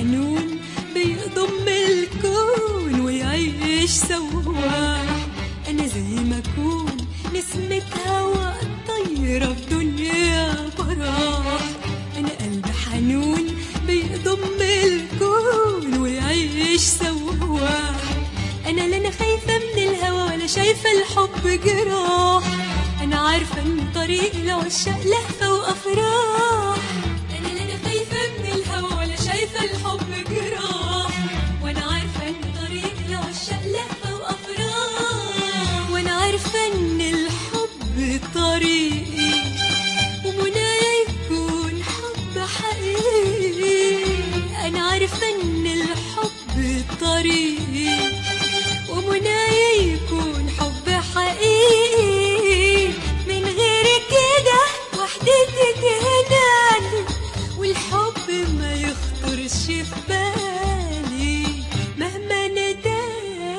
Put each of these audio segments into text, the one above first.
حنون بيضم الكون ويعيش سواح. أنا زي ما أكون نسمة هوا طايرة في دنيا براح. أنا قلبي حنون بيضم الكون ويعيش سواح. أنا لا أنا خايفة من الهوى ولا شايفة الحب جراح. أنا عارفة إن طريق العشاق لهفة وأفراح. أنا لا أنا خايفة من الهوى ولا شايفة الحب جراح. وأنا عارفة إن طريق العشاق لهفة وأفراح. وأنا عارفة إن الحب طريقي ومنايا يكون حب حقيقي. أنا عارفة إن الحب طريقي ومنايا يكون حب حقيقي. من غير كده وحدتك هنالي والحب ما يخطرش في بالي مهما ندالي.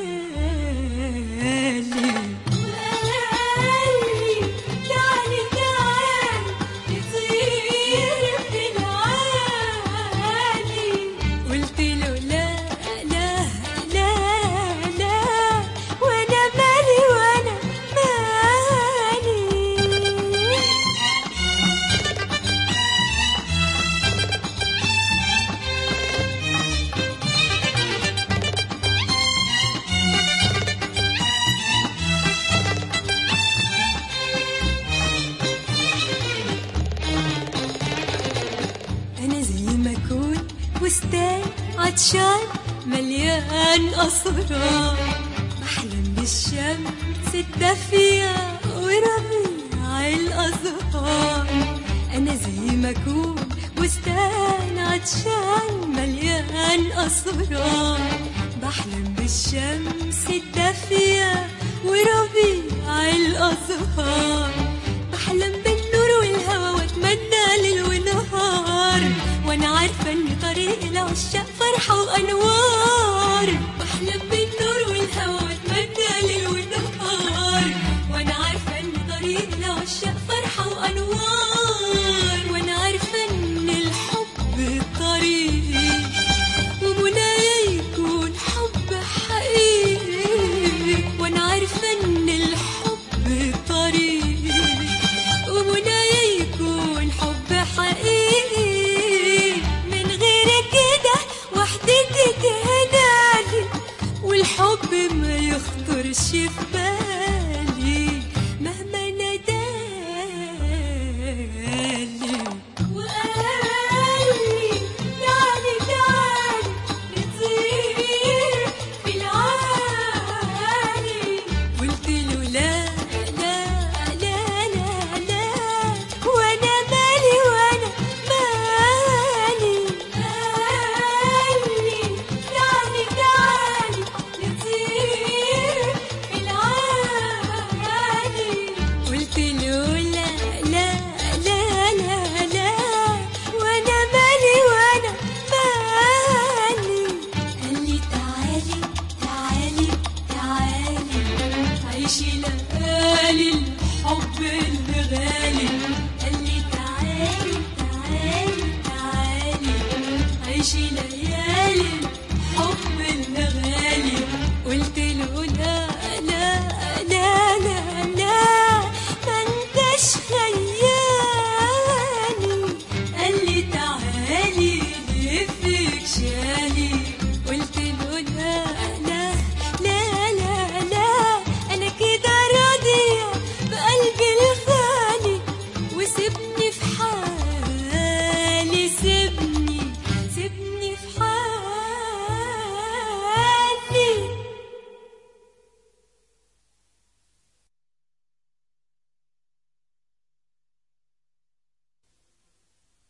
وقالي تعالي تعالي نطير في العالي. قلت له لا لا لا لا وانا مالي وانا مالي. أنا زي ما أكون بستان عطشان مليان أسرار. بحلم بالشمس الدافية وربيع الأزهار. أنا زي ما أكون بستان عطشان مليان أسرار. بحلم بالشمس الدافية وربيع الأزهار. بحلم بالنور والهوى واتمنى ليل ونهار. وانا عارفة ان طريق العشاق فرحة وانوار.